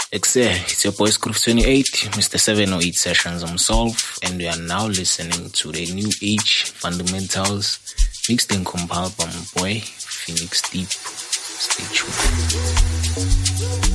It's your boy Groove 28, Mr. 708 Sessions himself, and we are now listening to the New Age Fundamentals mixed and compiled by my boy Phoenix Deep. Stay tuned.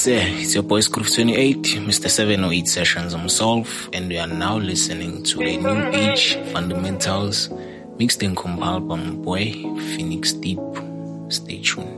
sir, it's your boy Groove28, Mr. 708 Sessions himself, and we are now listening to the New Age Fundamentals mixed and compiled by my boy Phoenix Deep. Stay tuned.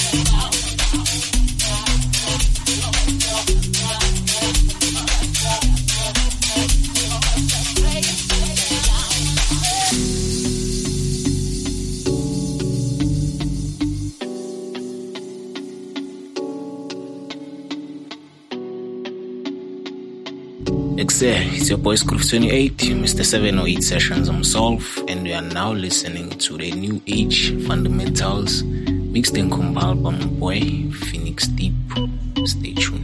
It's your boy Groove 28, Mr. 708 Sessions himself, and we are now listening to the New Age Fundamentals mixed and compiled by my boy Phoenix Deep. Stay tuned.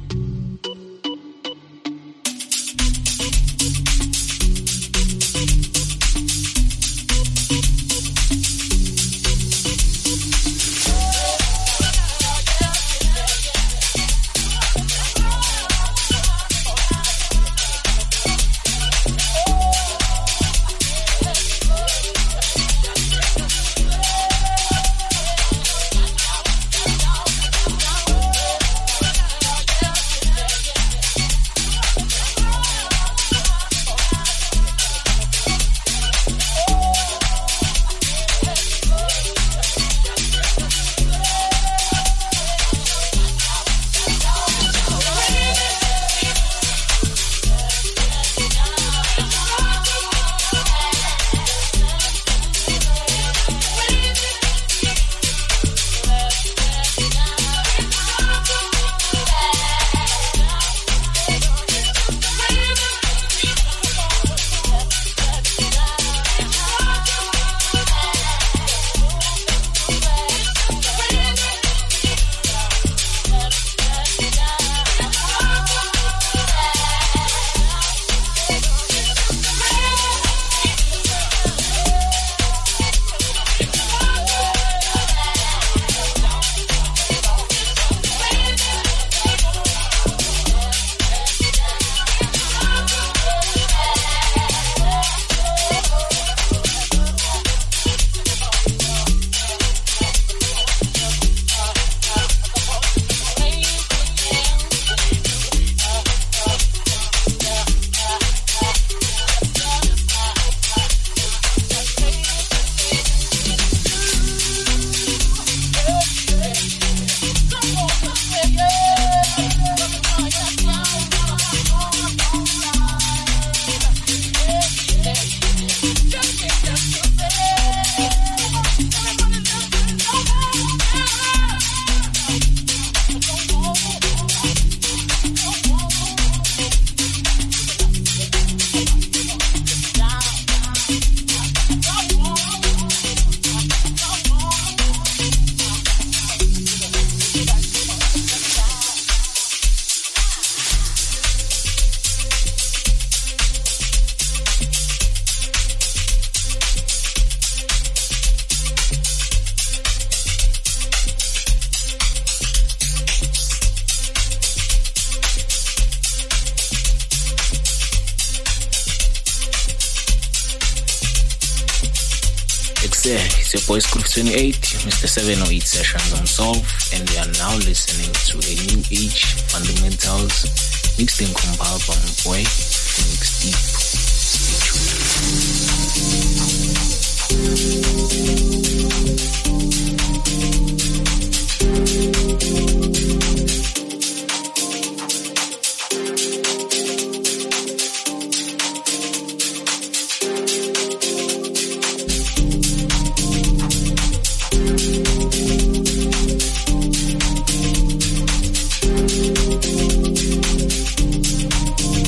It's your boy Groove 28, Mr. 708 Sessions himself, and we are now listening to the New Age Fundamentals mixed and compiled by my boy Phoenix Deep.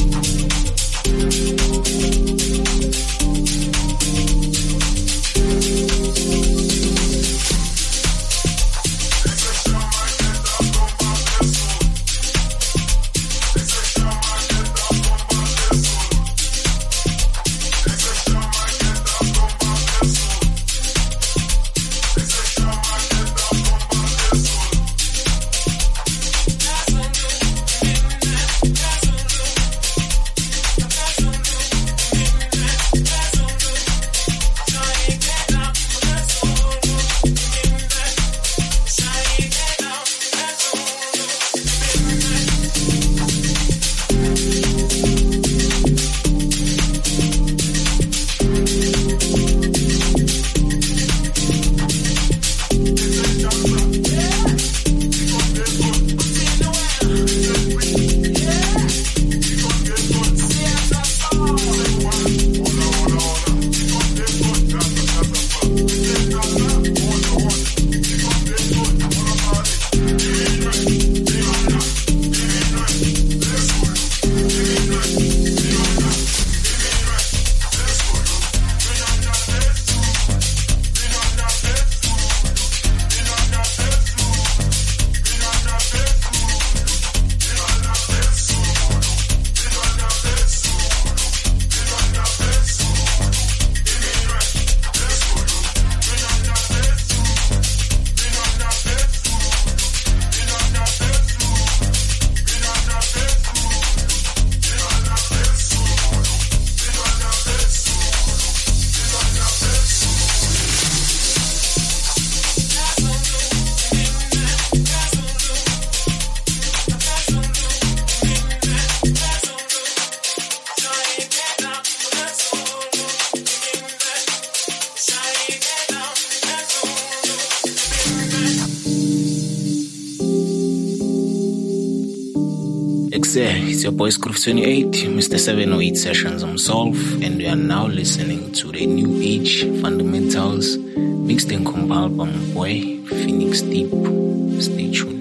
Stay tuned. Yes, sir. It's your boy Scroof 28, Mr. 708 Sessions himself, and we are now listening to the New Age Fundamentals mixed and compiled by my boy Phoenix Deep. Stay tuned.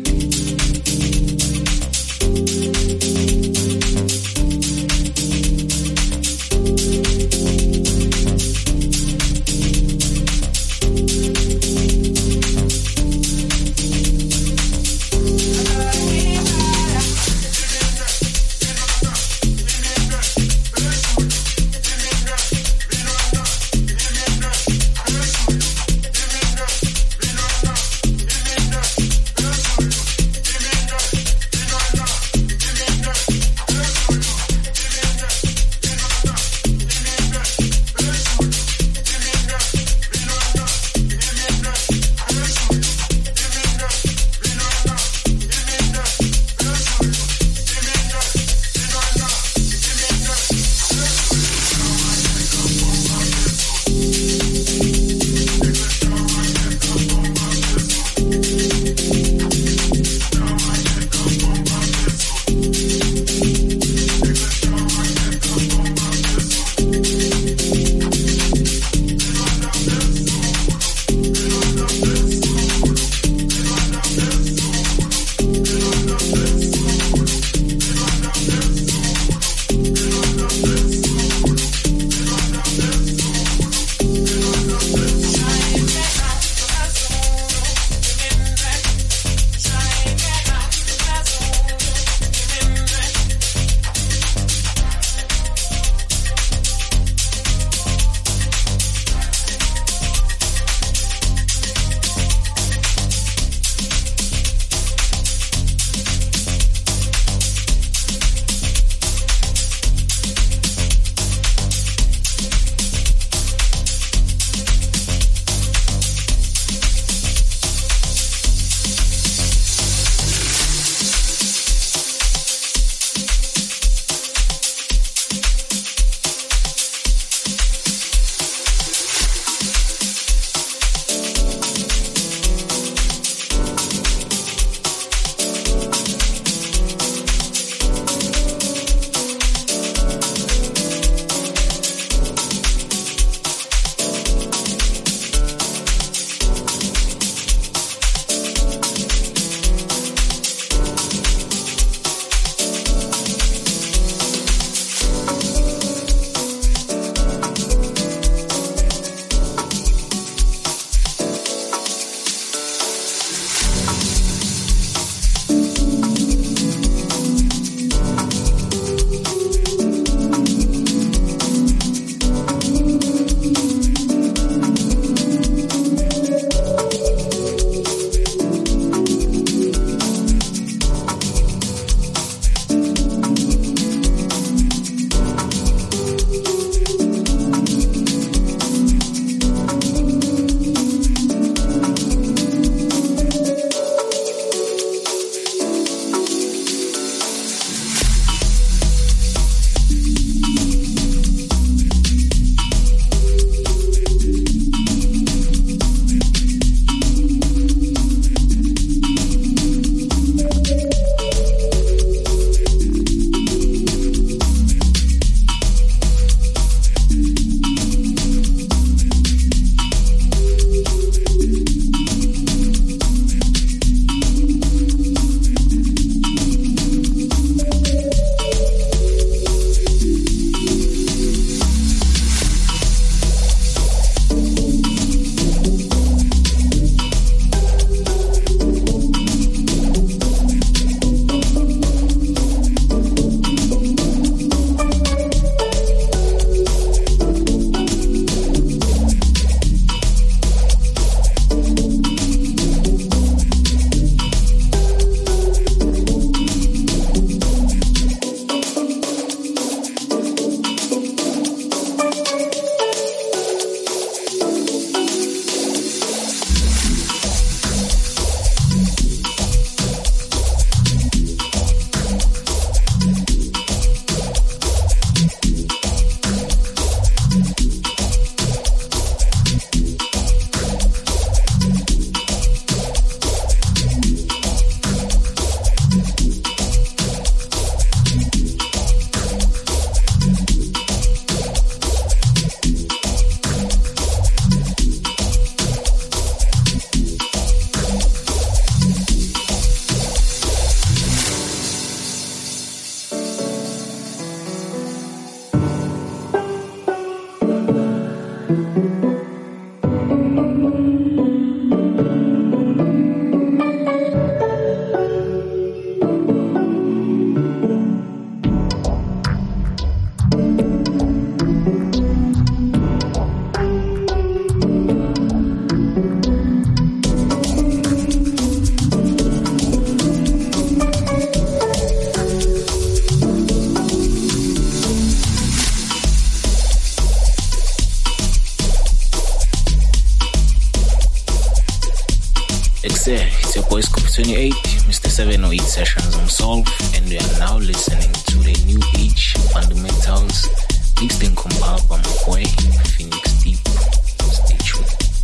Groove 28, Mr. 708 Sessions himself, and we are now listening to the New Age Fundamentals mixed and compiled by my boy Phoenix Deep. Stay tuned.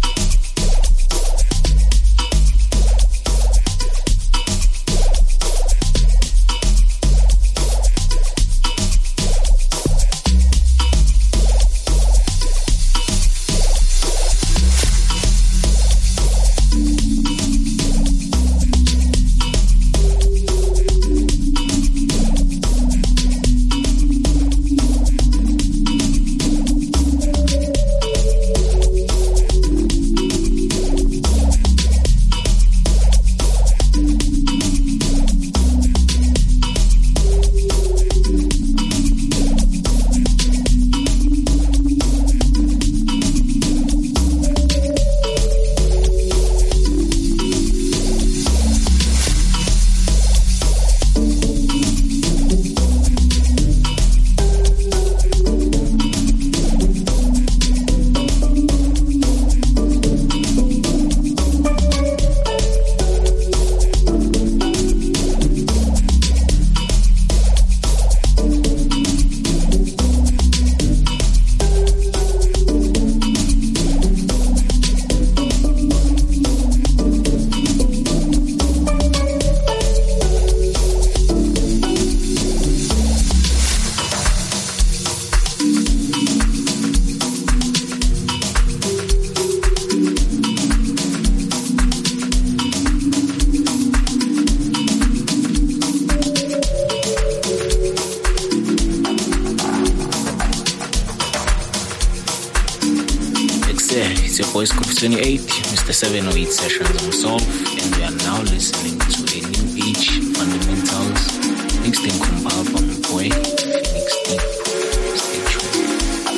It's your boys Groove 28, Mr. 708 Sessions himself, and we are now listening to the New Age Fundamentals mixed and compiled by my boy Phoenix Deep. Stay tuned.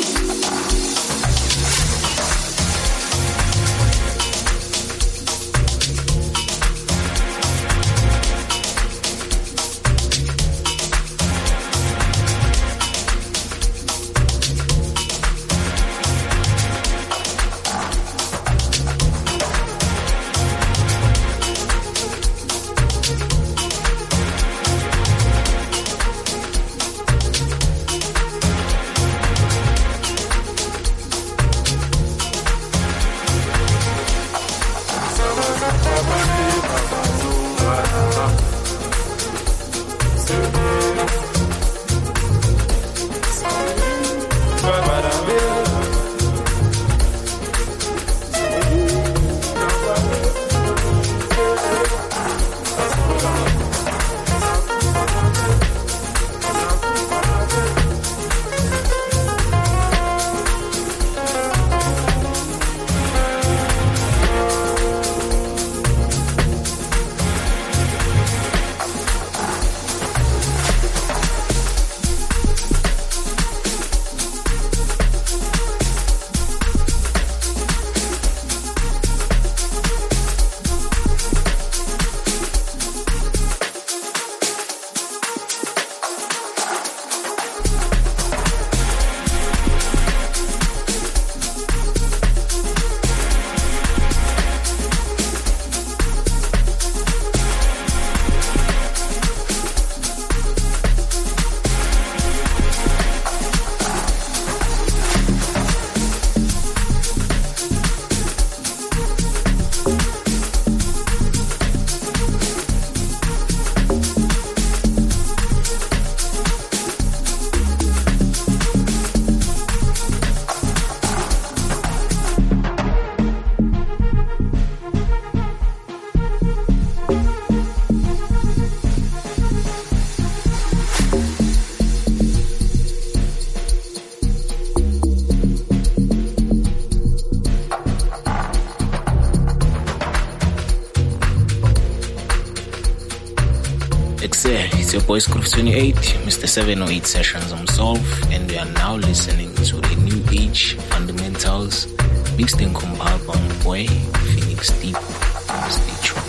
It's your boys Groove 28, Mr. 708 Sessions himself, and we are now listening to the New Age Fundamentals mixed and compiled by my boy Phoenix Deep. Stay tuned.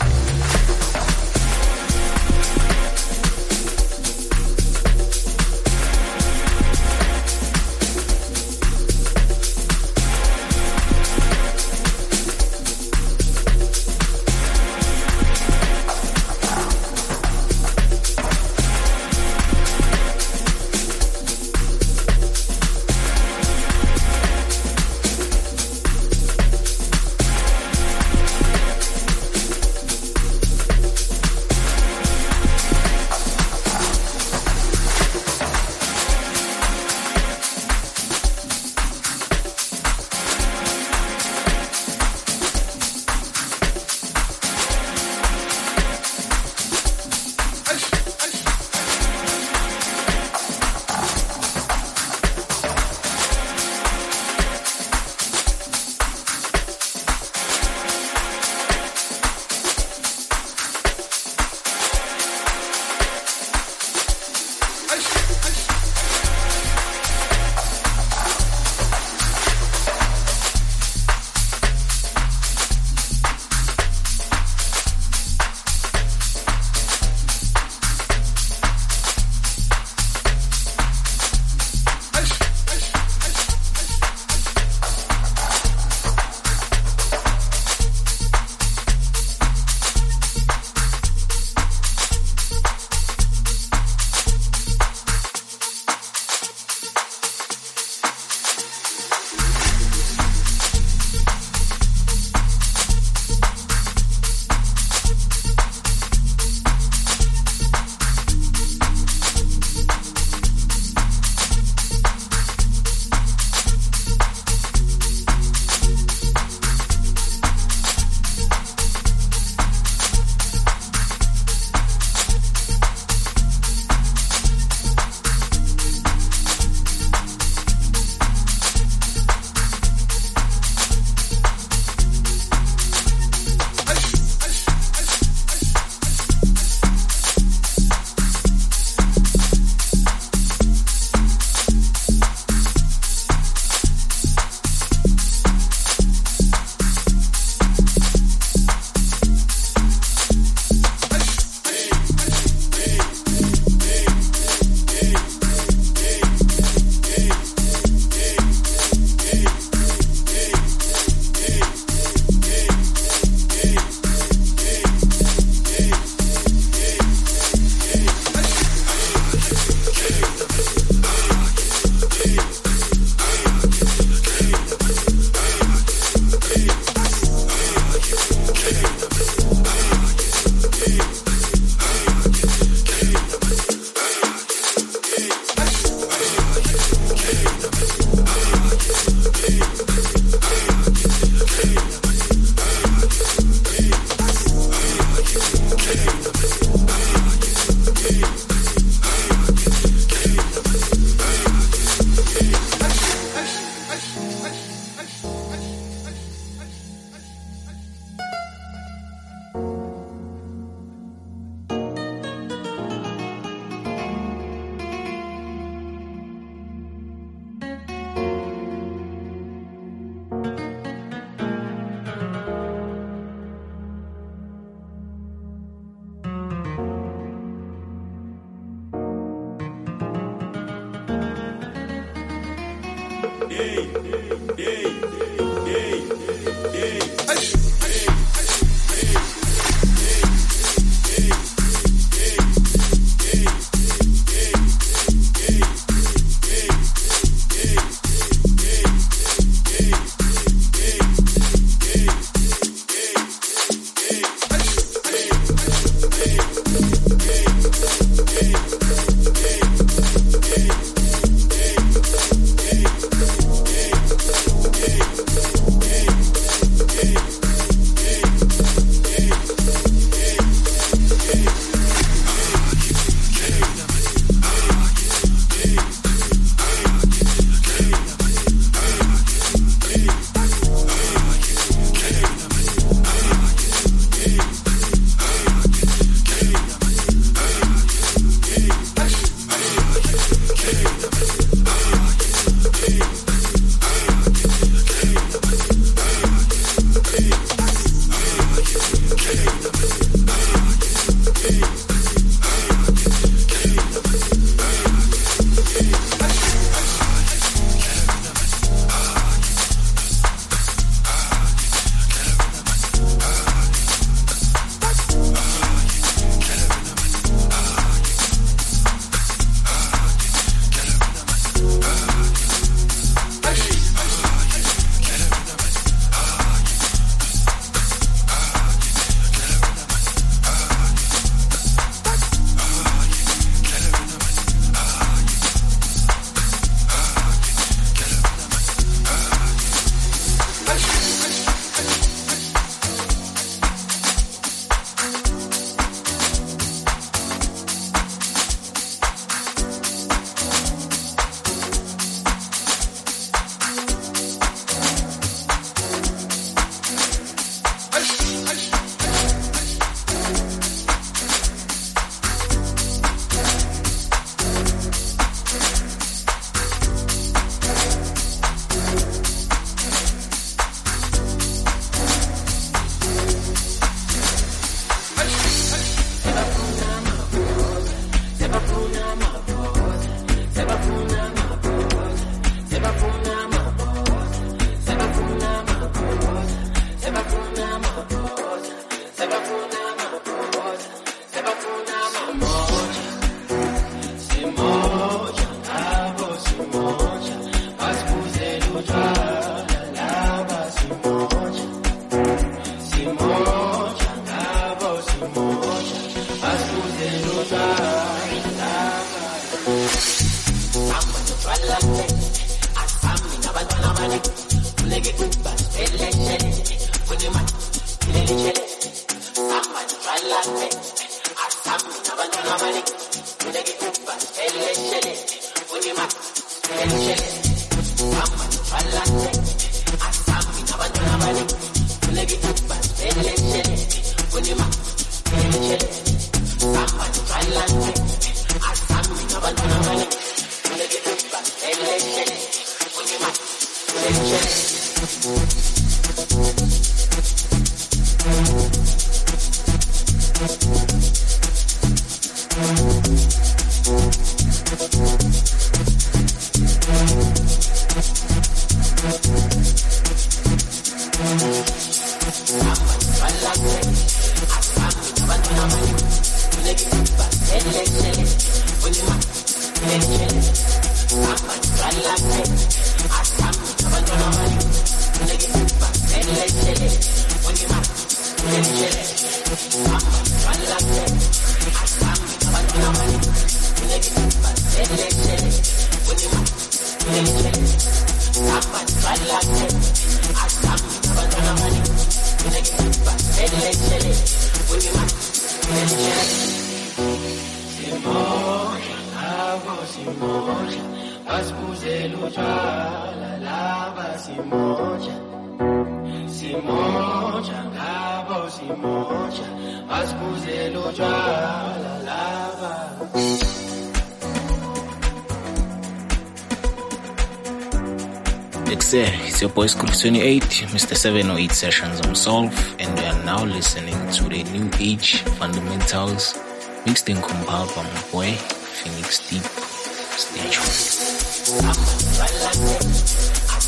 It's your boy Groove 28, Mr. 708 Sessions on Solve, and we are now listening to the New Age Fundamentals, mixed and compiled by my boy, Phoenix Deep. Stay tuned.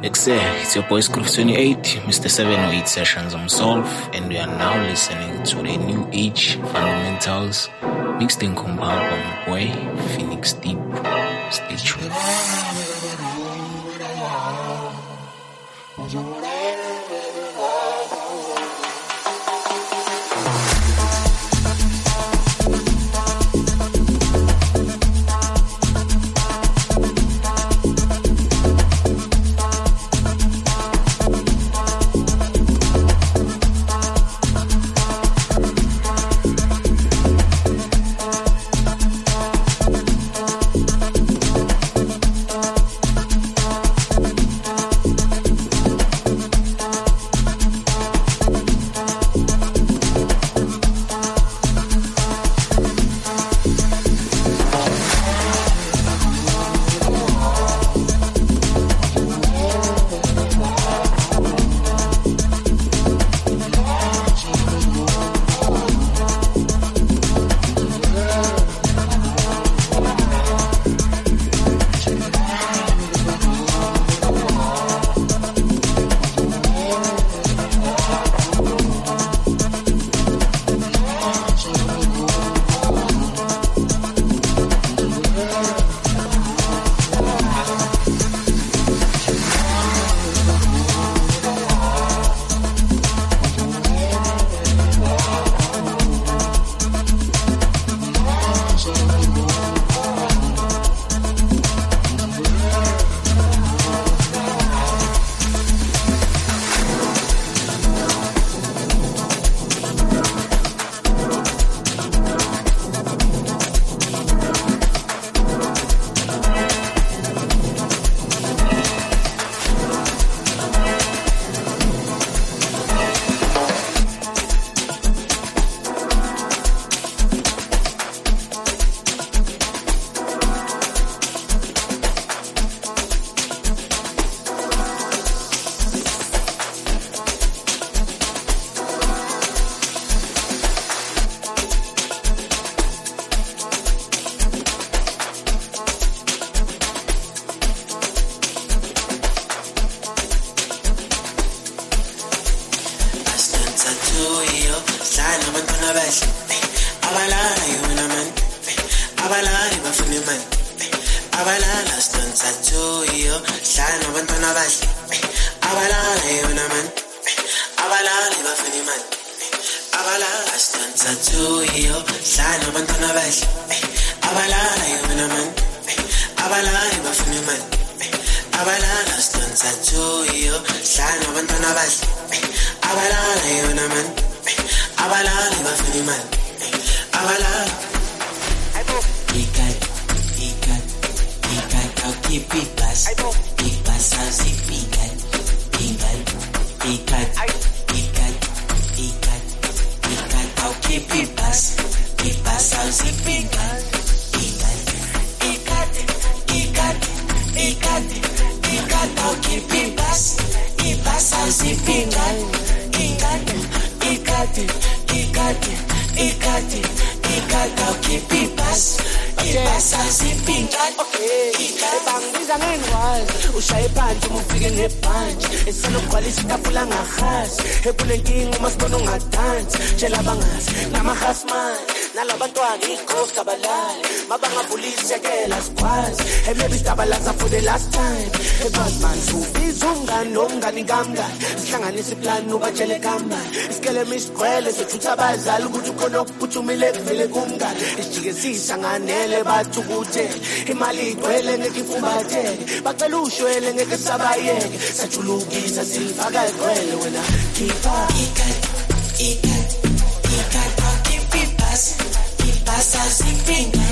It's your boy Scroof 28, Mr. 708 Sessions himself, and we are now listening to the New Age Fundamentals mixed and compiled by my boy Phoenix Deep. Stay tuned. Isiplano bajele kamba isikele misqwele sethutha abazali ukuthi ukhona ukuphuthumile kuvele kumngane isijikesisa nganele bathi ukuthi imali igcwele ngeke ifumbatheke bacela ushwele ngeke sabayeke sathulukisa silifaka igcwele wena khipha keep it pass ipasa sipinga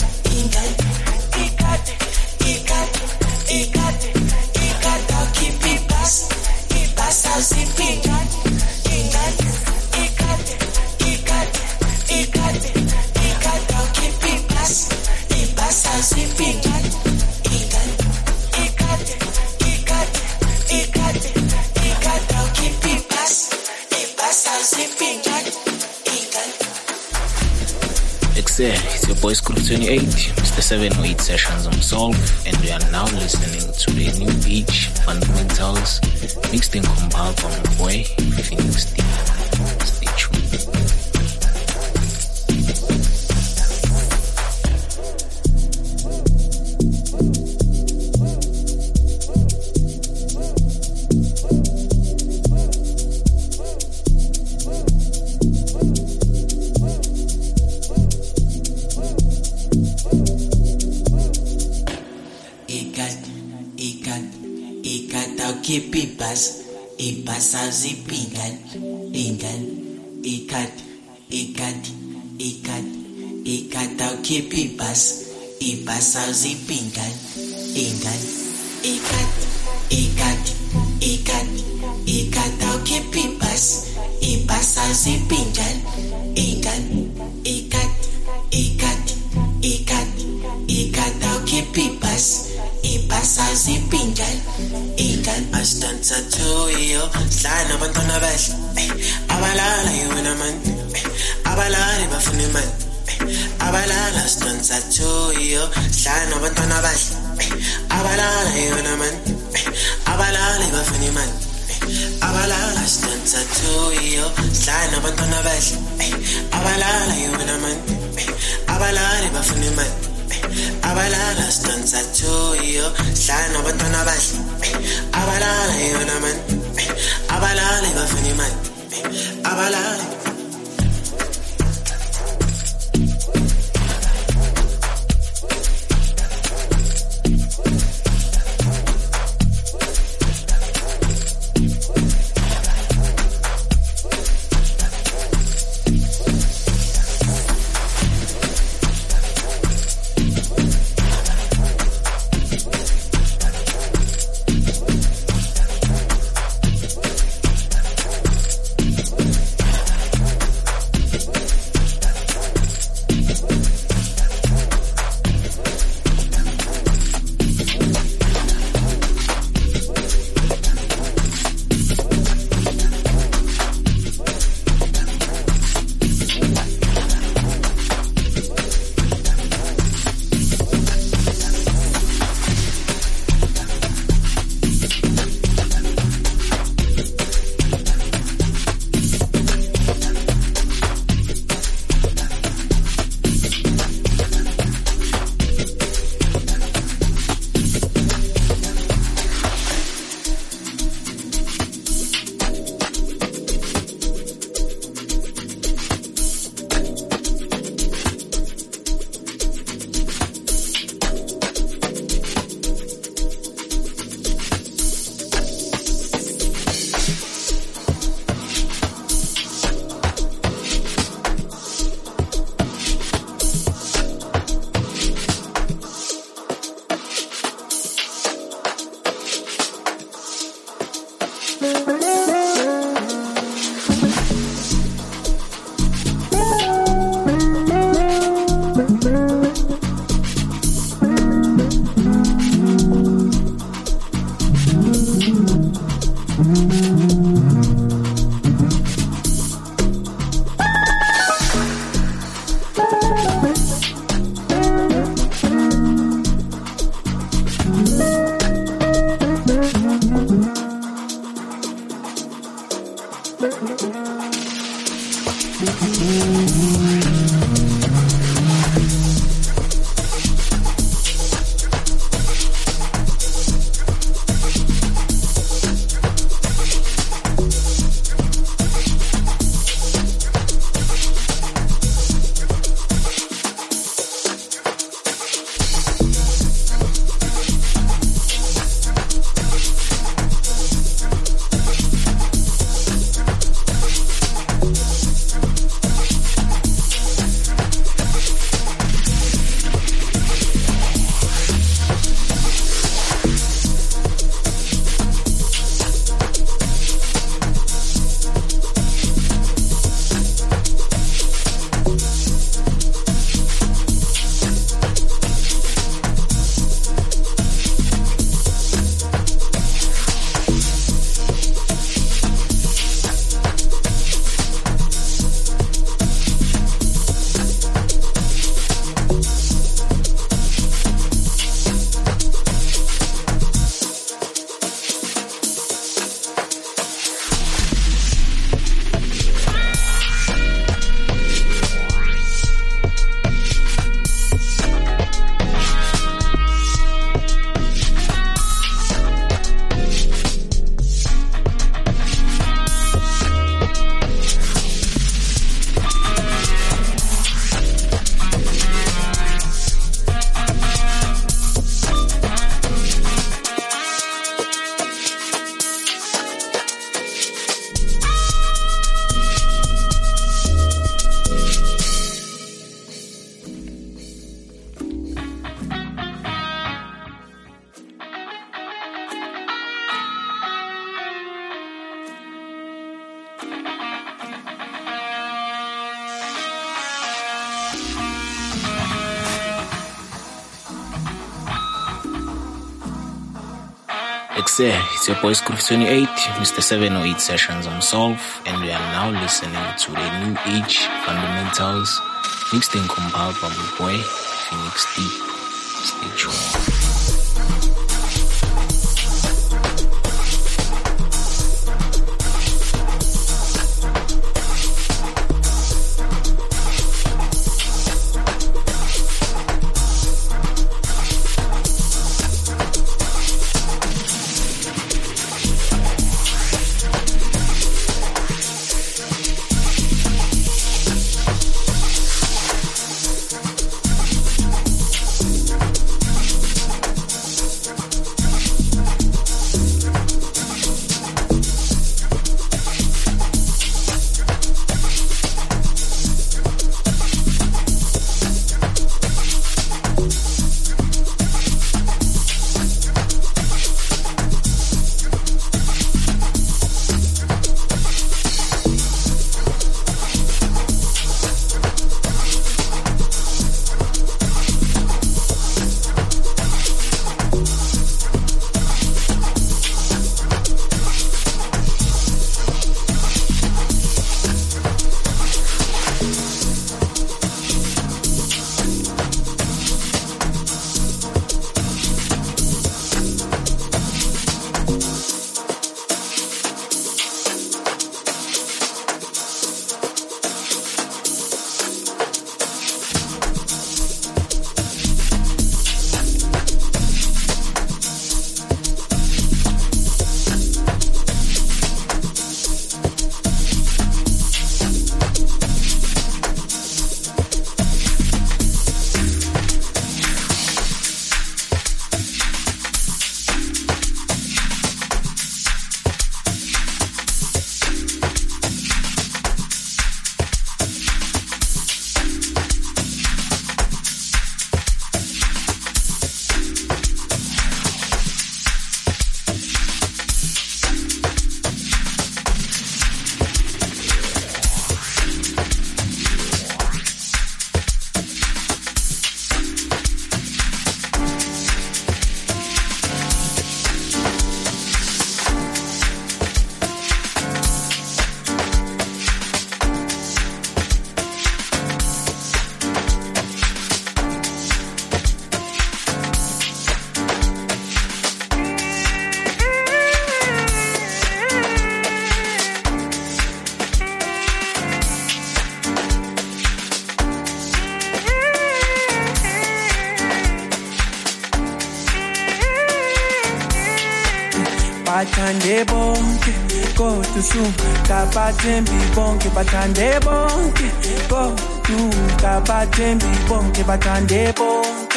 keep it pass ipasa sipinga Zipping Yes, sir. It's your boy Scroof 28, Mr. 708 Sessions himself, and we are now listening to the new age fundamentals mixed and compiled by my boy Phoenix Deep. Stay tuned. Keep ibas azipingan ingan ikat au keep ibas azipingan ingan ikat au keep ibas azipingan ingan ikat au keep ibas azipingan ingan astanza tuyo sana bantwana bahle abalala yona man abalala bafuna imali abalala astanza tuyo sana bantwana bahle abalala yona man abalala bafuna imali abalala astanza tuyo sana bantwana bahle abalala yona man abalala bafuna imali abalala stanza tuyo hlana abantwana bahle abalala yona man abalala bafuna imali abalala It's your boy Groove 28, Mr. 708 Sessions on Solve, and we are now listening to the New Age Fundamentals, mixed and compiled by my boy, Phoenix Deep. Stay tuned. Bathande bonke kodwa kabathembi bonke bathande bonke kodwa kabathembi bonke bathande bonke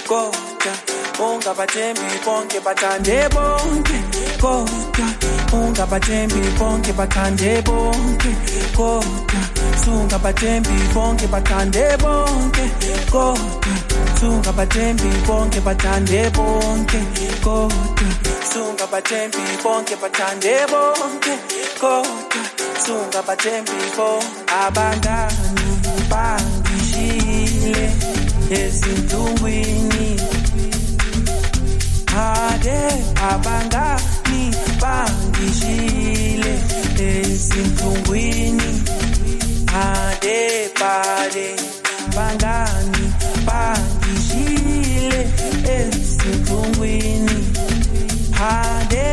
kodwa bathembi bonke bathande bonke kodwa bathembi bonke bathande bonke kodwa bathembi bonke bathande bonke kodwa bathembi bonke bathande bonke kodwa bathembi bonke bathande bonke kodwa bathembi bonke abangani bangishile ezintungwini ade abangani bangishile ezintungwini ade pale bangani bangishile ezintungwini ade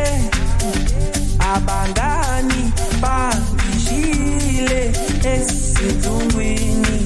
abangani bangishile ezintungwini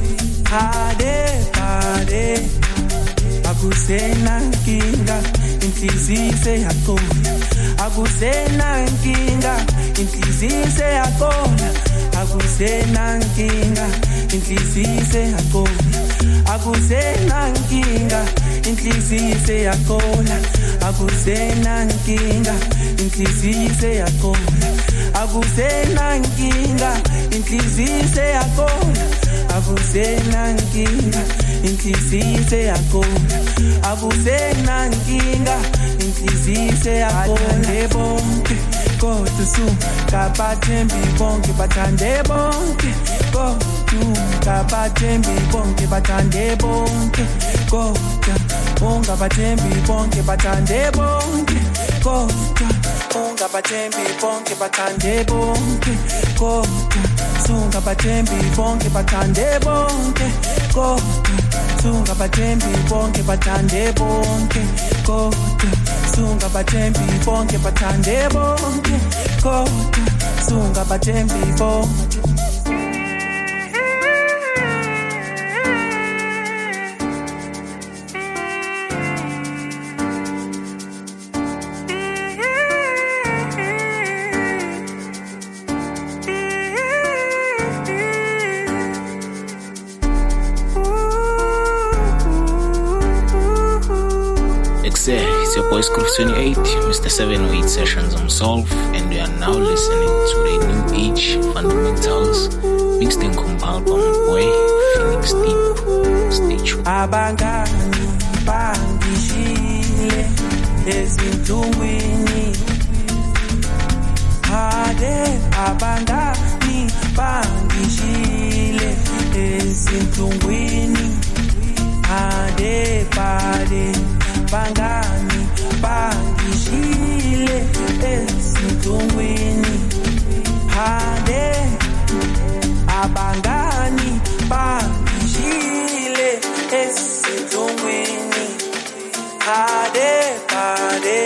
ade akusena nkinga inhliziyo yakona akusena nkinga inhliziyo yakona akusena nkinga inhliziyo yakona akusena nkinga inhliziyo yakona akusena nkinga inhliziyo yakona akusena nkinga inhliziyo yakona akusena nkinga inhliziyo seyakhona akusenankinga inhliziyo seyakhona bonke kodwa sungabathembi bonke bathande bonke kodwa ungabathembi bonke bathande bonke kodwa ungabathembi bonke bathande bonke kodwa ungabathembi bonke bathande bonke kodwa sungabathembi bonke bathande bonke kodwa sungabathembi bonke bathande bonke kodwa sungabathembi bonke bathande bonke kodwa sungabathembi bonke. It's your boys Groove 28, Mr. 708 Sessions on Solve, and we are now listening to the New Age Fundamentals mixed and compiled by my boy Phoenix Deep. Stay tuned. Abangani bangishile ezinhlungwini hade abangani bangishile ezinhlungwini hade pade bangani bangishile ezinhlungwini hade abangani bangishile ezinhlungwini hade pade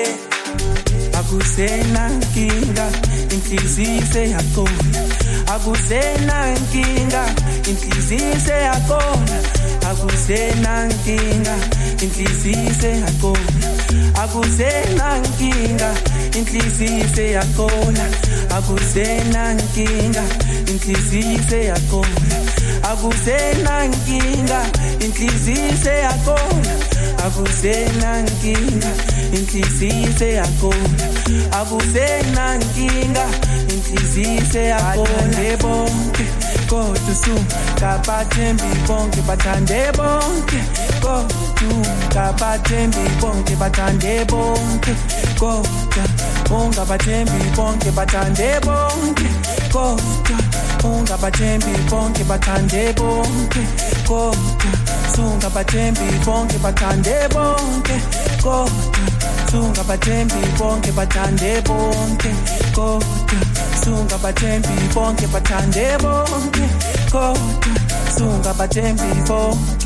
akusenankinga inhliziyo seyakhona akusenankinga inhliziyo seyakhona akusenankinga inhliziyo seyakhona akusenankinga inhliziyo seyakhona akusenankinga inhliziyo seyakhona akusenankinga inhliziyo seyakhona akusenankinga inhliziyo seyakhona akusenankinga inhliziyo seyakhona bonke kodwa sungabathembi bonke bathande bonke kodwa ungabathembi bonke bathande bonke kodwa ungabathembi bonke bathande bonke kodwa ungabathembi bonke bathande bonke kodwa sungabathembi bonke bathande bonke kodwa sungabathembi bonke bathande bonke kodwa sungabathembi bonke bathande bonke kodwa sungabathembi bonke.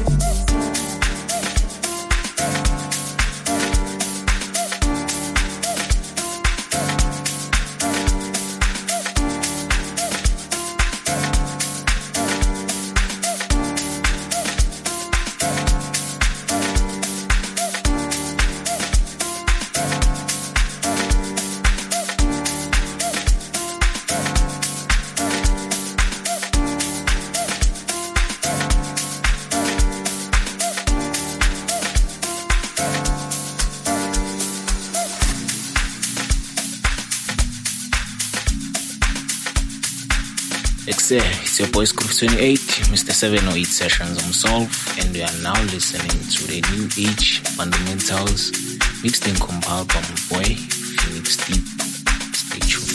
It's your boys Groove 28, Mr. 708 Sessions on Solve, and we are now listening to the New Age Fundamentals mixed and compiled by my boy Phoenix Deep. Stay tuned.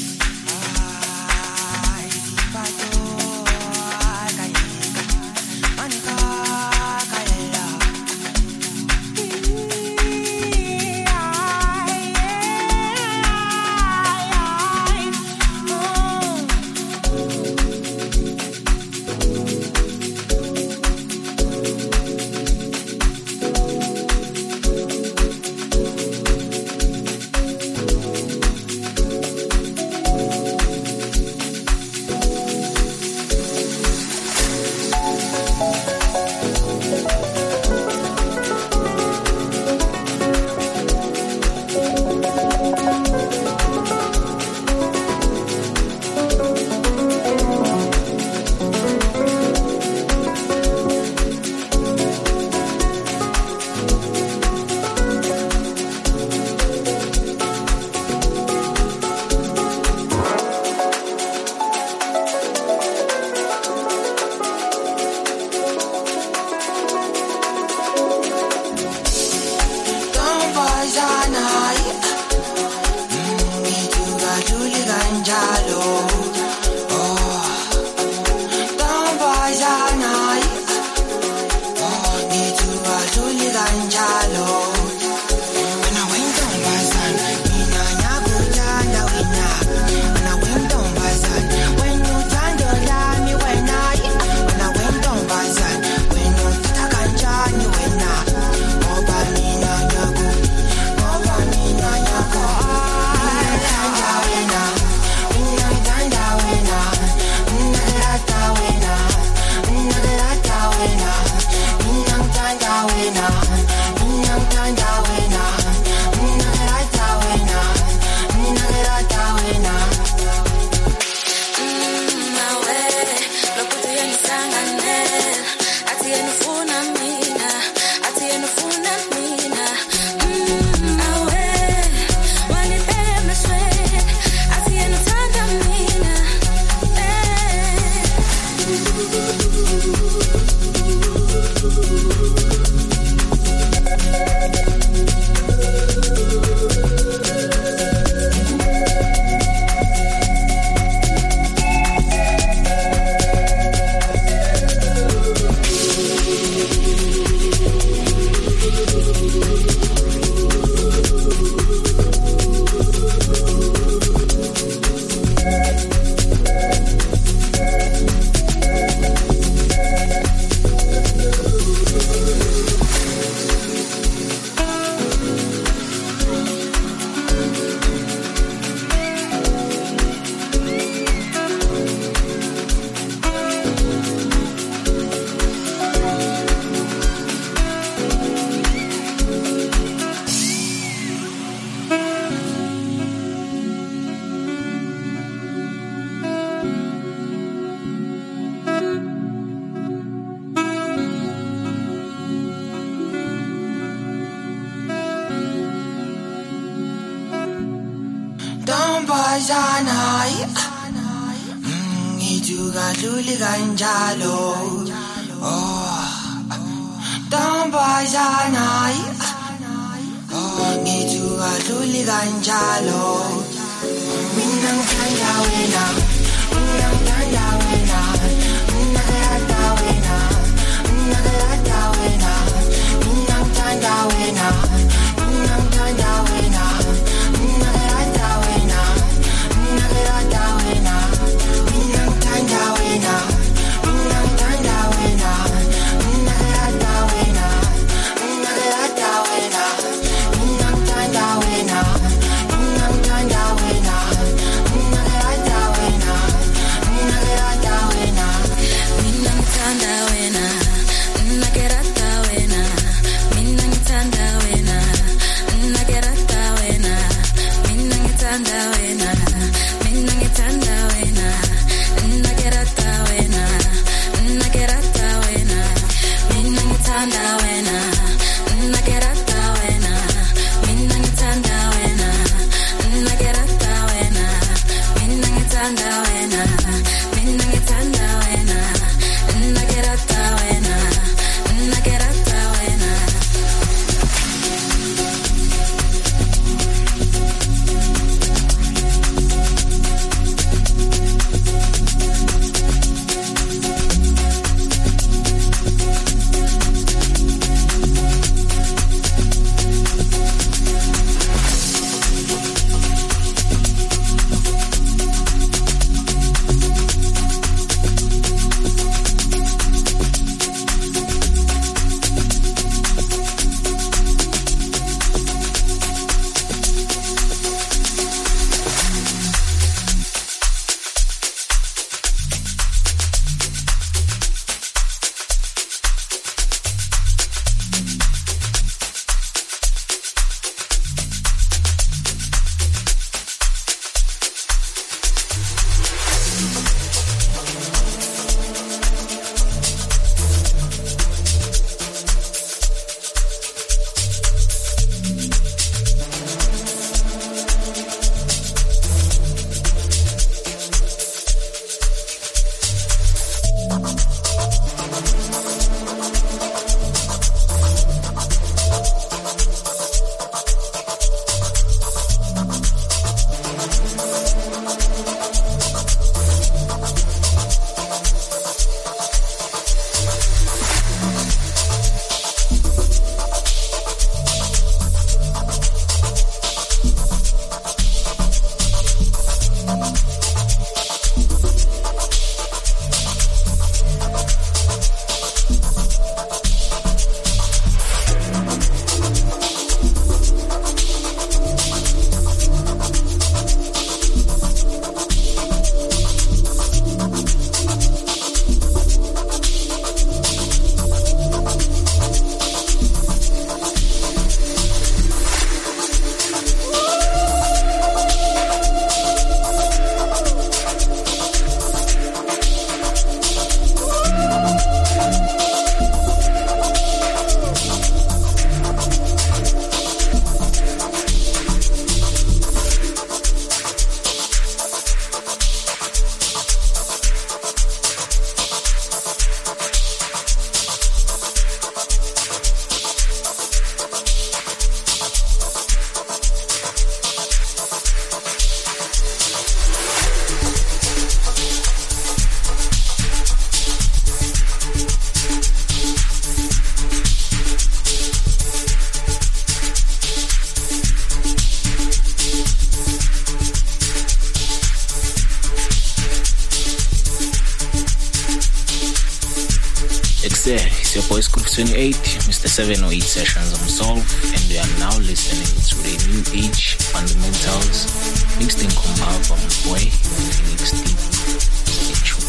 your boy Groove 28, Mr. 708 Sessions himself, and we are now listening to the New Age Fundamentals mixed and compiled by my boy Phoenix Deep. Stay tuned.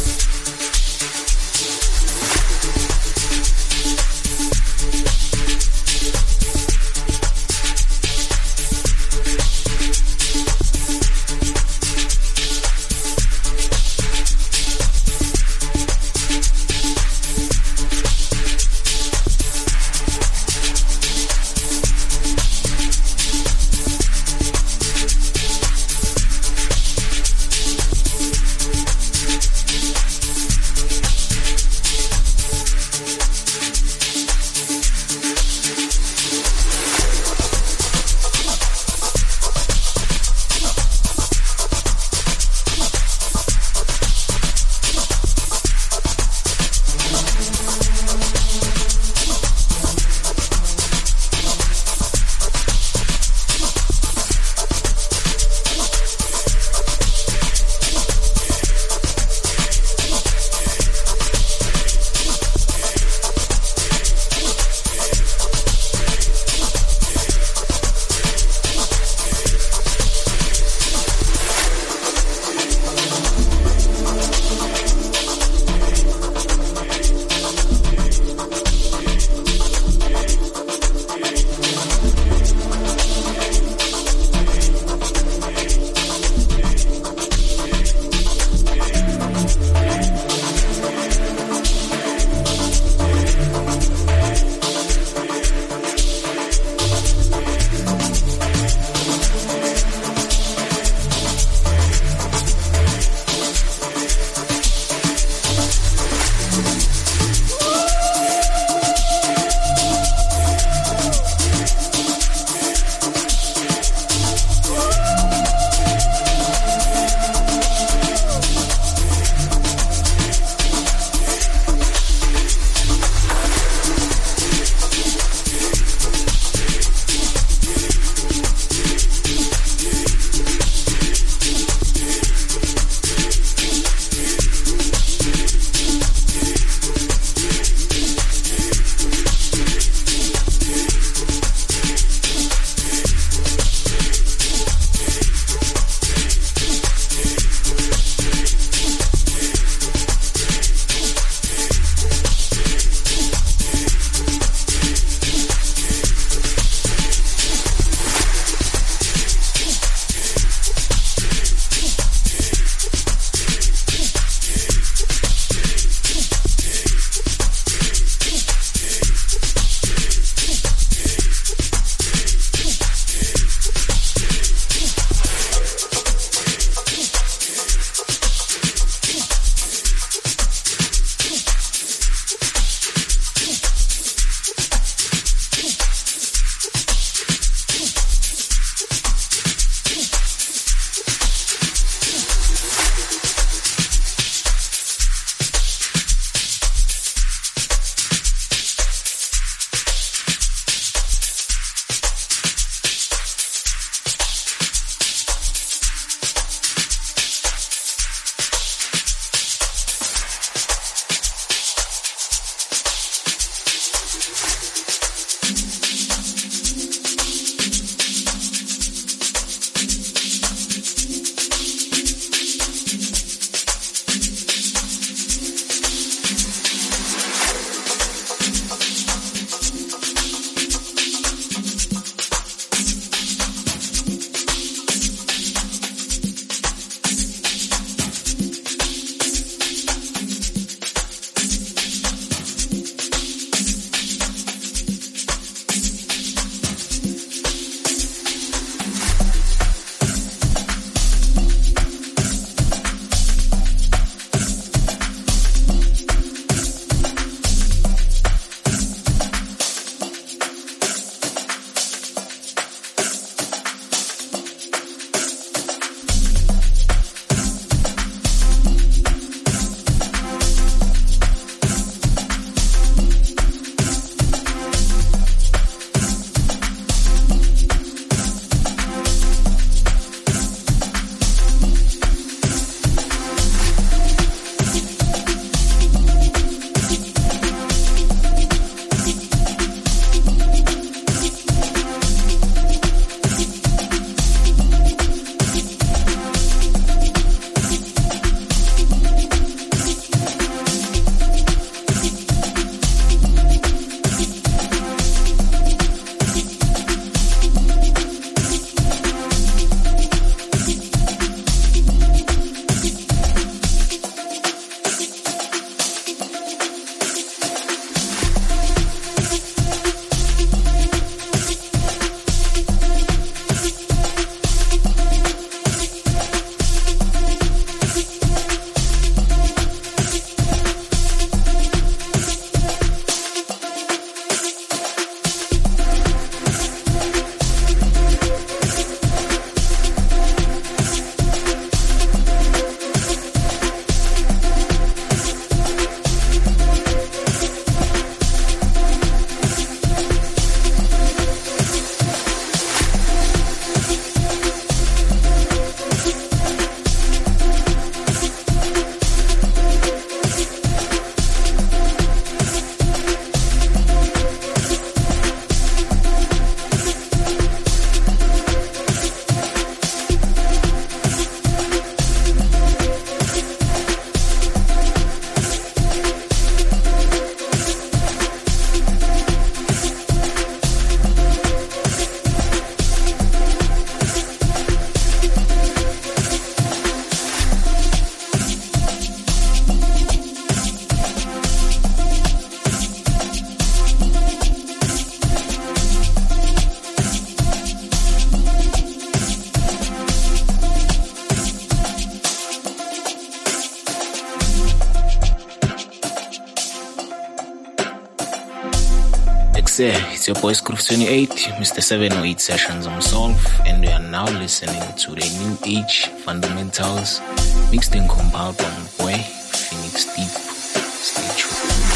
It's your boy Scroof 28, Mr. 708 Sessions on Solve, and we are now listening to the New Age Fundamentals mixed and compiled by my boy Phoenix Deep. Stay tuned.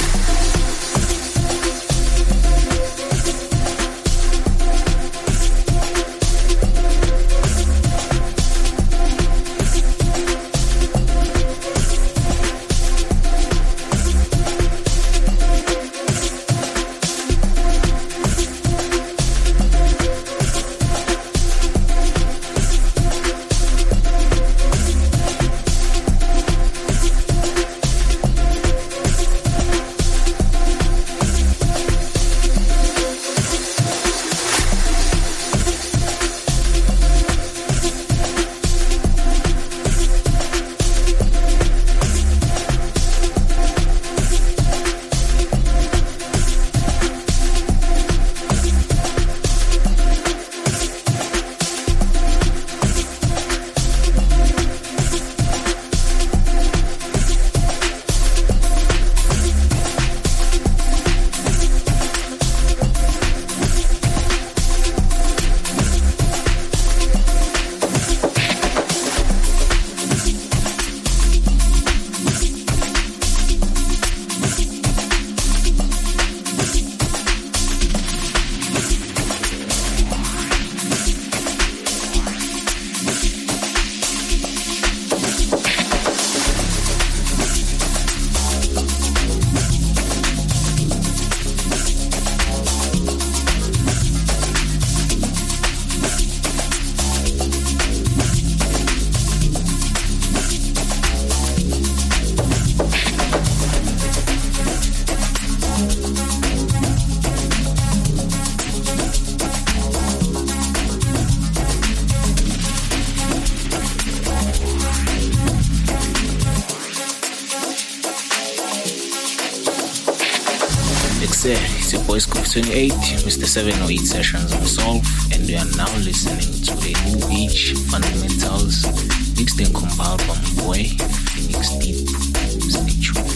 It's your boy Scroof 28, Mr. 708 Sessions on Solve, and we are now listening to the New Age Fundamentals mixed and compiled by my boy Phoenix Deep. Stay tuned.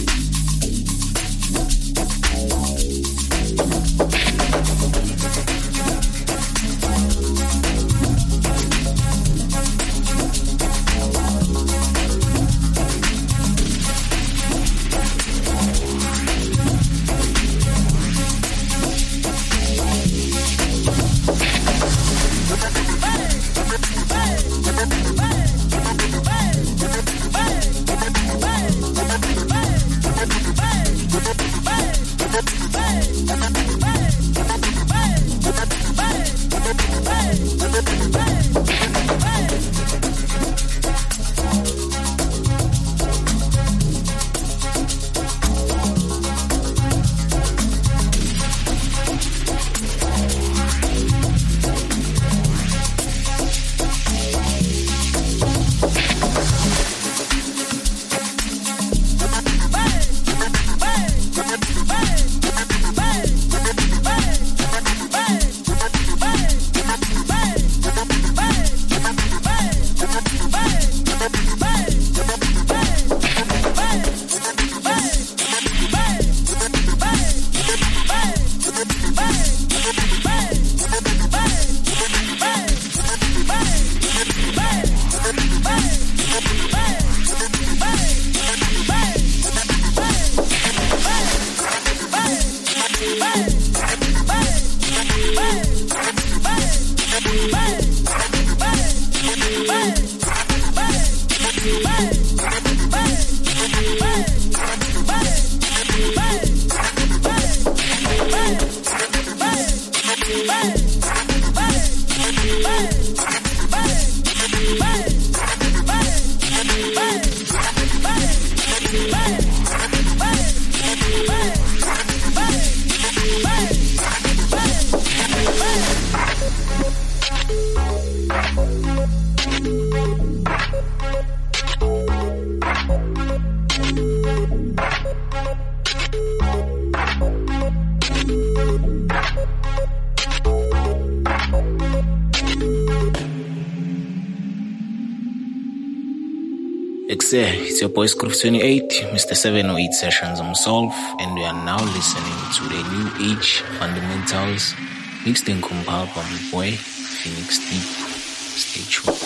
It's your boy Groove 28, Mr. 708 Sessions himself, and we are now listening to the New Age Fundamentals mixed and compiled by my boy Phoenix Deep. Stay tuned.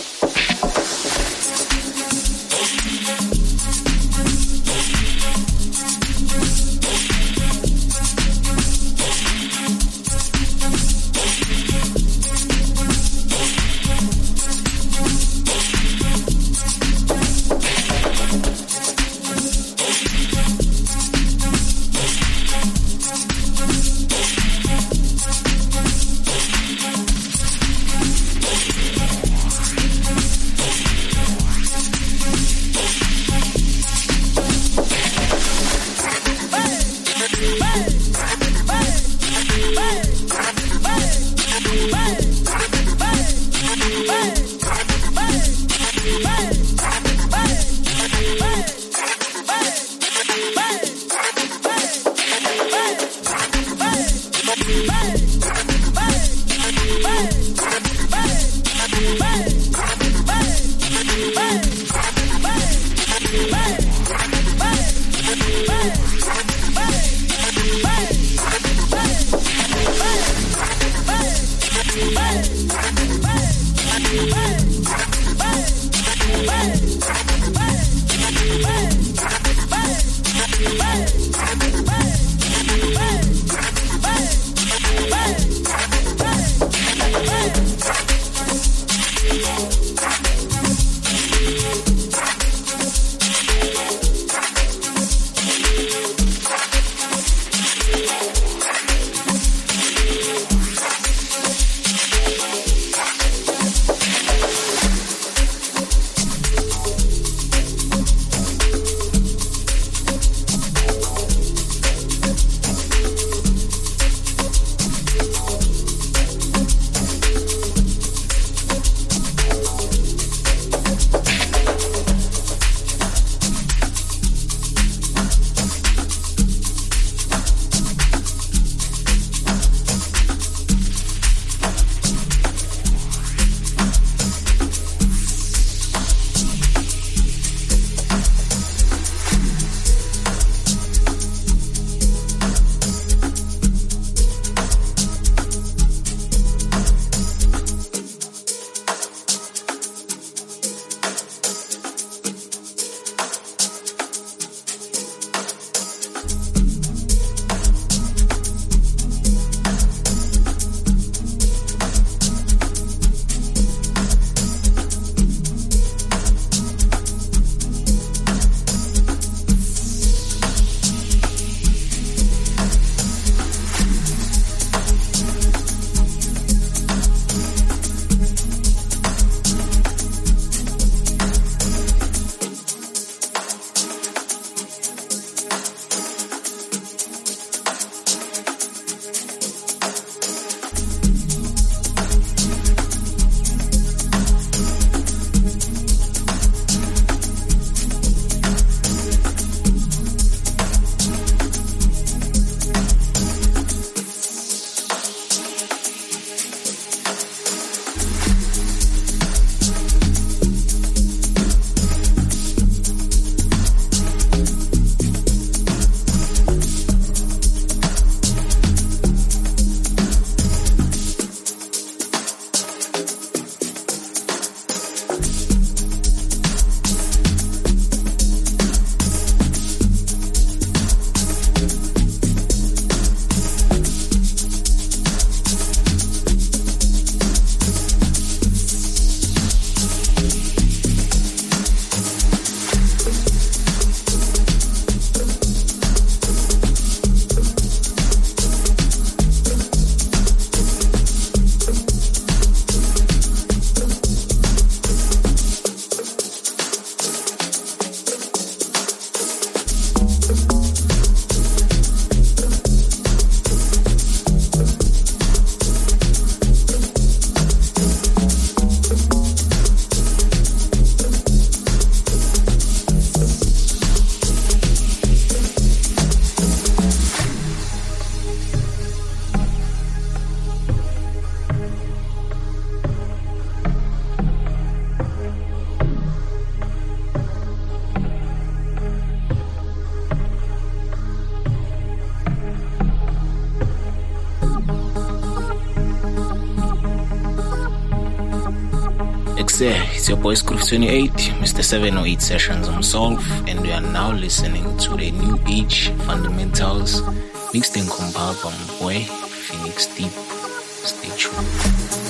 it's your boy Scroof 28, Mr. 708 Sessions himself, and we are now listening to the New Age Fundamentals mixed and compiled by my boy Phoenix Deep. Stay tuned.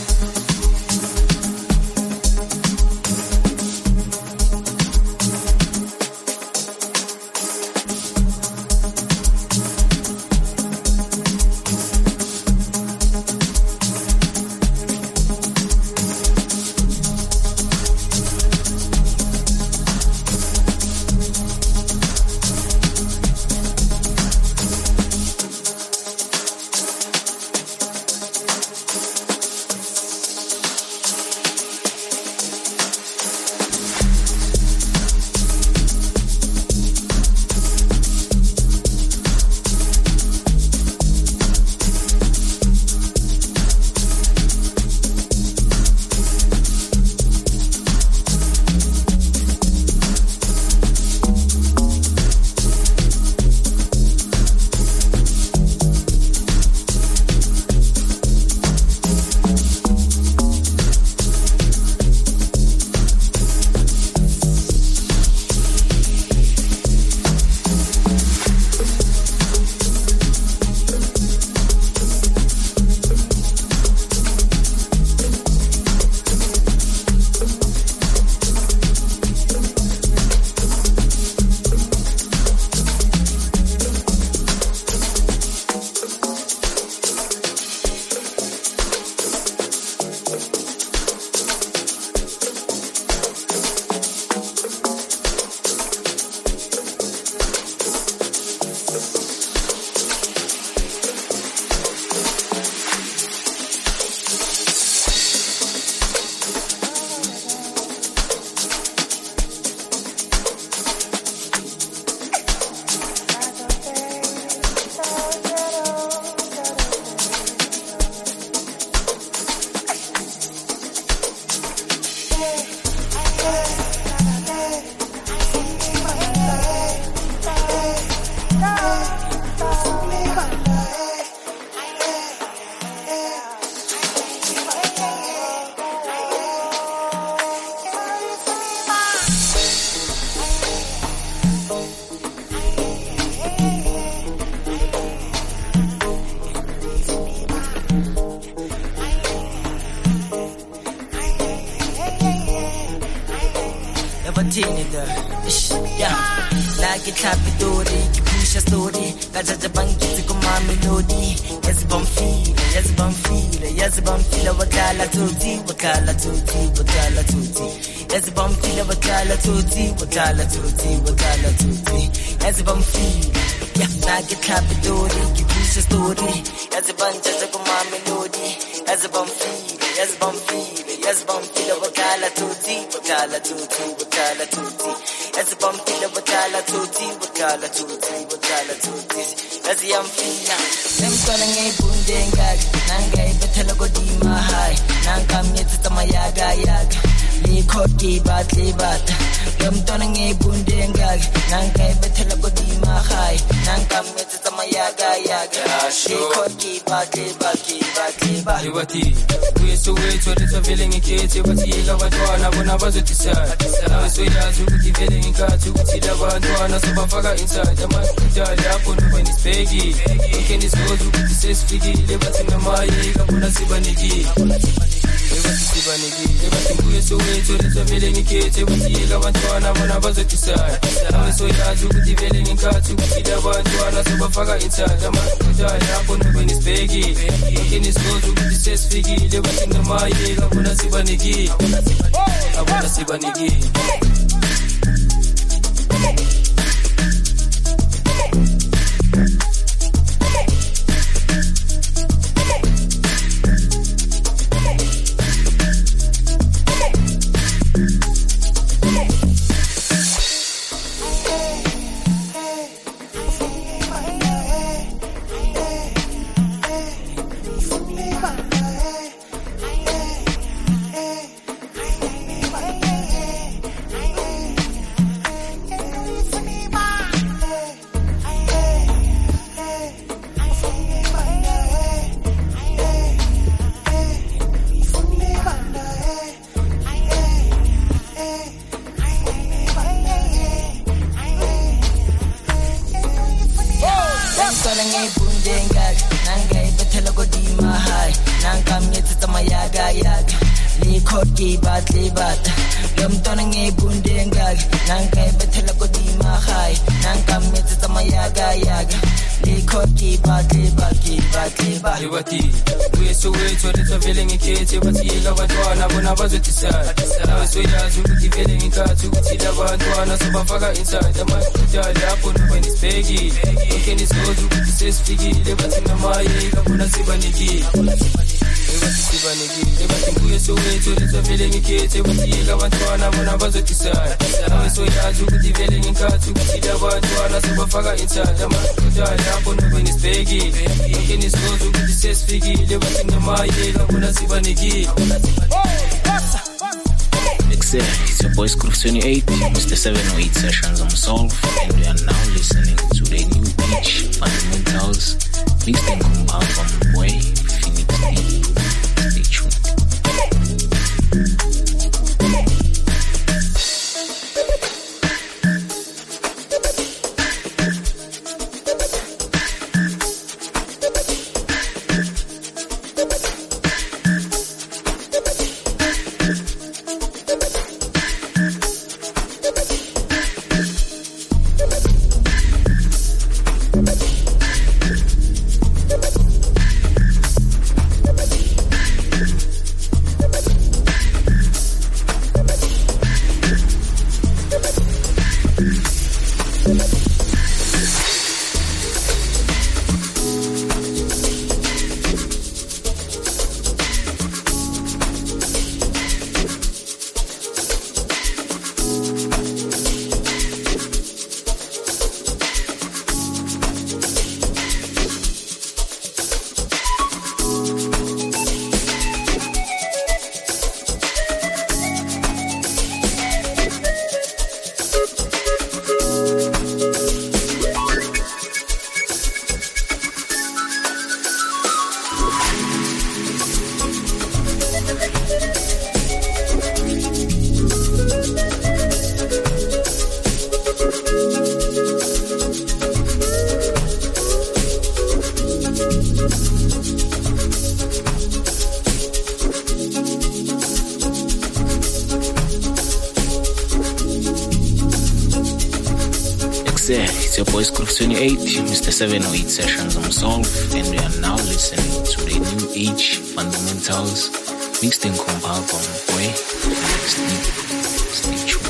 Wakala tuti, as if I'm feeling, yeah, I get happy dory, you push a story, as a bunch of my melody, as if I'm feeling, as if I'm feeling, as if I'm feeling, wakala tuti, as if I'm feeling, wakala tuti, as I'm feeling, them calling a bundengag, nanga betelago di mahai, nanga mieta mayaga. Likoti bat Yom tonang e bundengag Nangka e betela ko di mahay Nangka meta tamayaga Likoti bat Iwati Kuye suwe chode sa feeling ikete Wati ila wadwana wana wazotisai Nawe suyazu kuti feeling ikatu Kuti da wadwana soba faga inside Yama kutali hapo nuwe nispegi Weekend is gozu kuti ses figi Lebati na maye kabuna sibanigi Lebati kuye suwe chode sa feeling ikete Wati ila wadwana wana wazotisai Nawe suyazu kuti feeling ikatu Kuti da wadwana soba faga inside Yama kutali hapo nuwe nispegi Weekend is gozu kuti ses figi Lebati na maye kabuna sibanigi Kabuna sibanigi likhoki batlibata lomntwana ngibunde ngake nanka ibethela kodima high nanka metsetsa mayaga yaga likhoki batlibata Ibati we so we to the feeling ikete bathi labantwana bona bazotisala nawe soyazi ukuthi vele ngikhathi ukuthi labantwana sobafaka inside amadala lapho nobani sibhekile okay nisozo ukuthi sesifikile bathi namayeka bona sibanikile bathi kuye so we to the feeling ikete bathi labantwana bona bazotisala nawe soyazi ukuthi vele ngikhathi ukuthi labantwana sobafaka inside amadala lapho nobani sibhekile okay nisozo ukuthi sesifikile bathi namayeka bona sibanikile It's your boy Scroof 28, Mr. 708 Sessions on Solve, and we are now listening to the new Beach Fundamentals, mixed and compiled from Boy Phoenix D. Stay tuned. It's your boy Scroof 28, Mr. 708 Sessions on Solve, and we are now listening to the new age fundamentals, mixed and compiled from Boy Phoenix D. Stay tuned.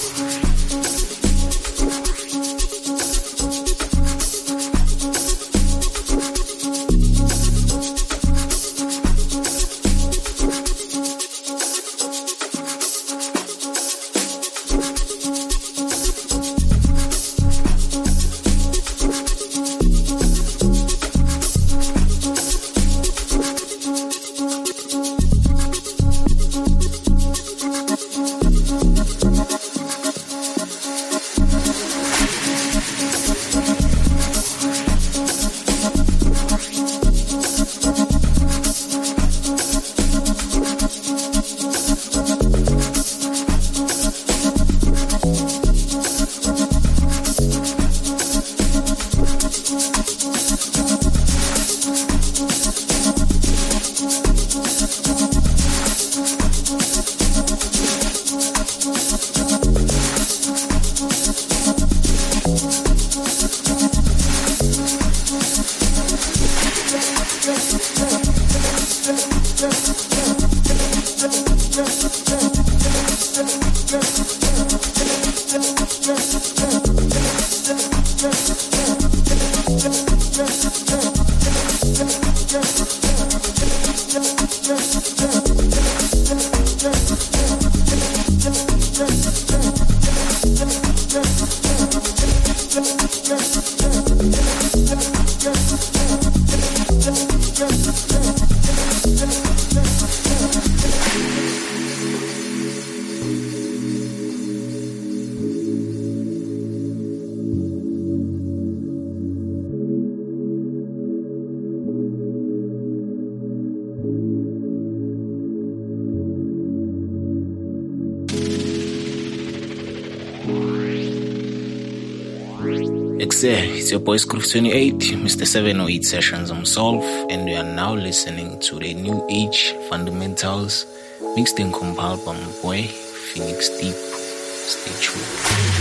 It's your boy Scroof 28, Mr. 708 Sessions on Solve, and we are now listening to the new age fundamentals, Mixed and compiled by my boy, Phoenix Deep. Stay tuned.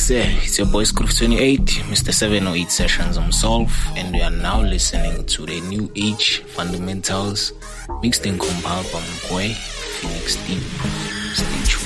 Yes, it's your boy Groove 28, Mr. 708 Sessions himself, and we are now listening to the New Age Fundamentals mixed and compiled by my boy Phoenix Deep. Stay tuned.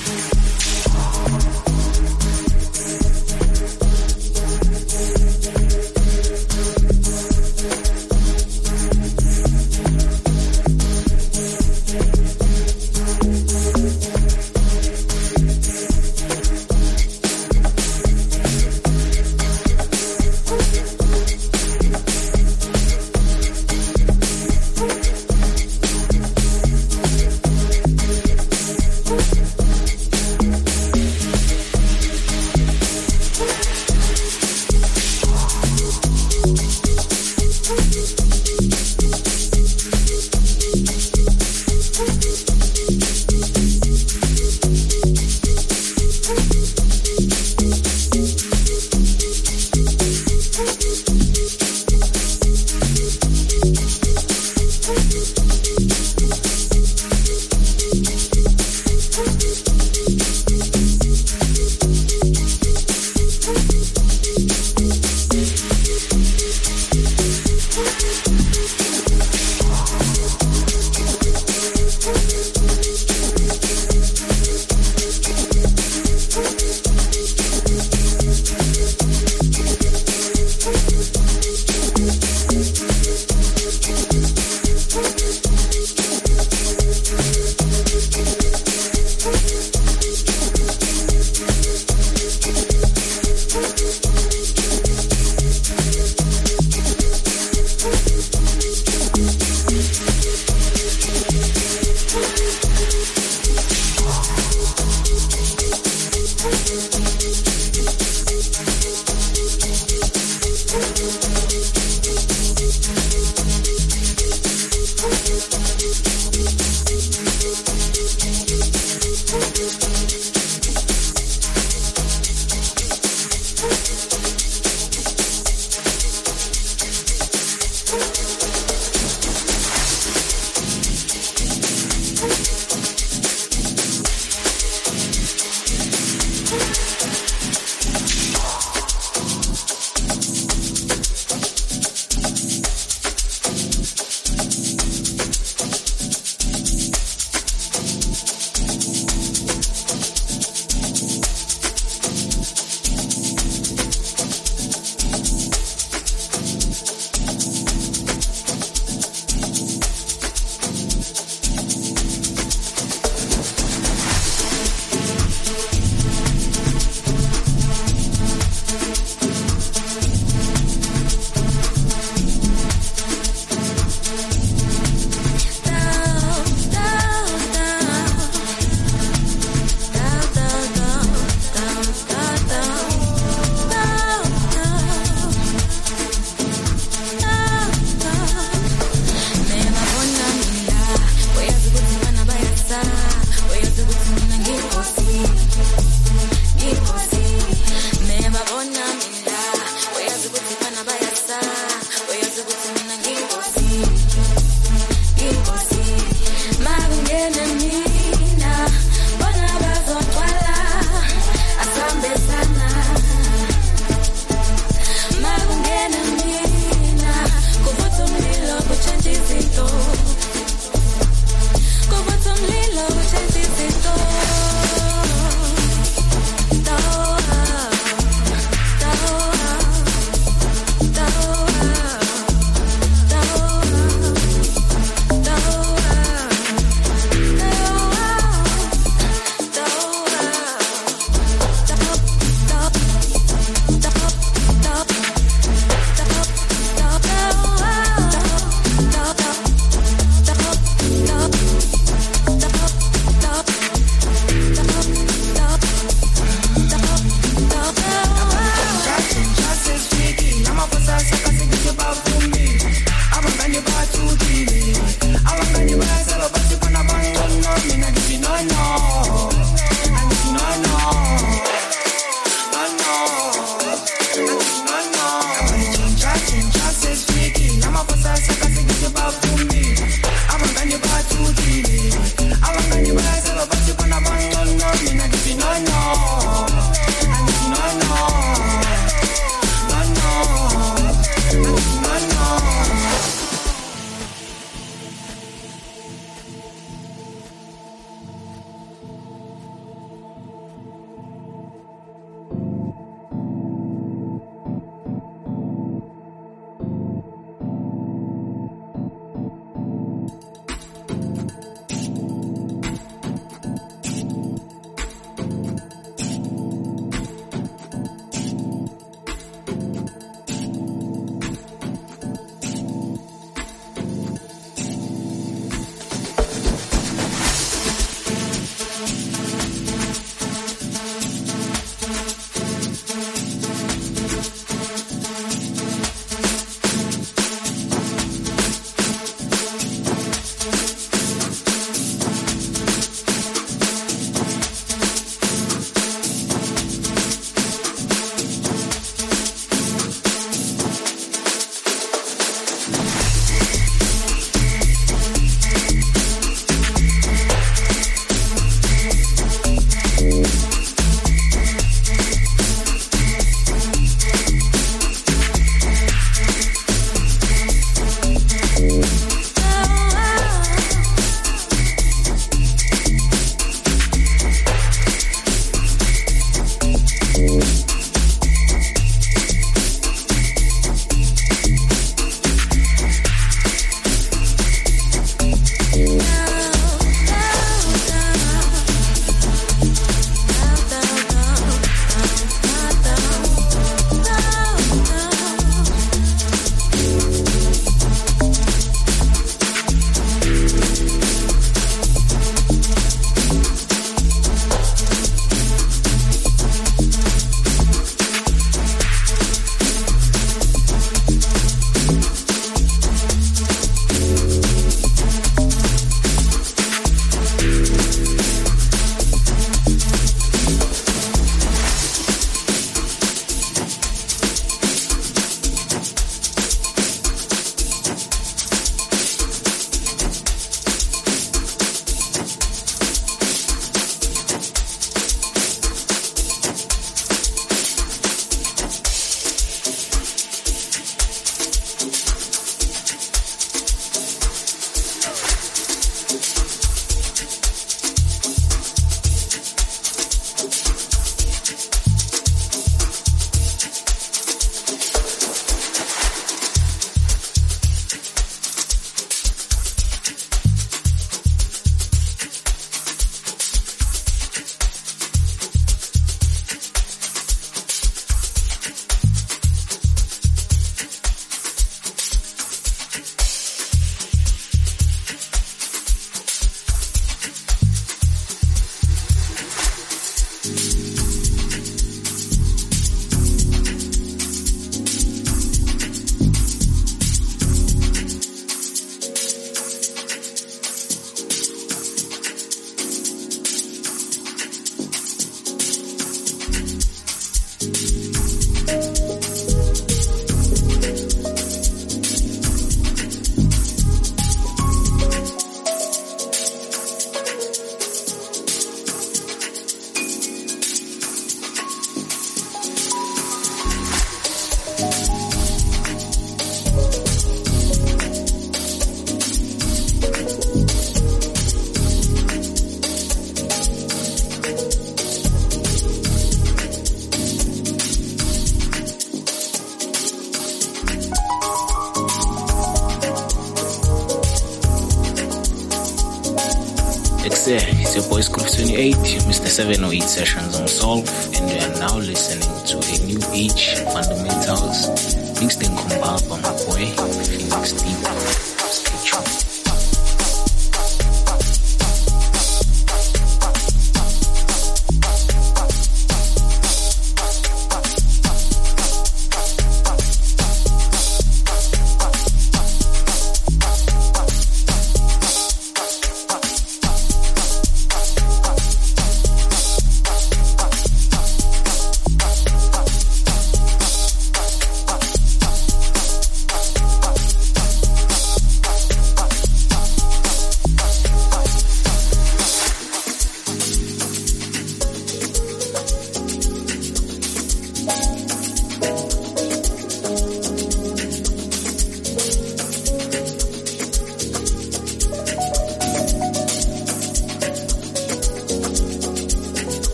It's your boy Groove 28, Mr. 708 Sessions on Solve, and you are now listening to a new age fundamentals mixed and compiled by my boy Phoenix Deep. Stay tuned.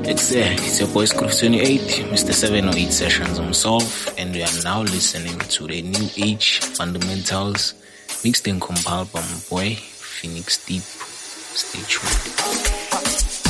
It's your boy Scroof 28, Mr. 708 Sessions himself, and we are now listening to the New Age Fundamentals mixed and compiled by my boy Phoenix Deep. Stay tuned.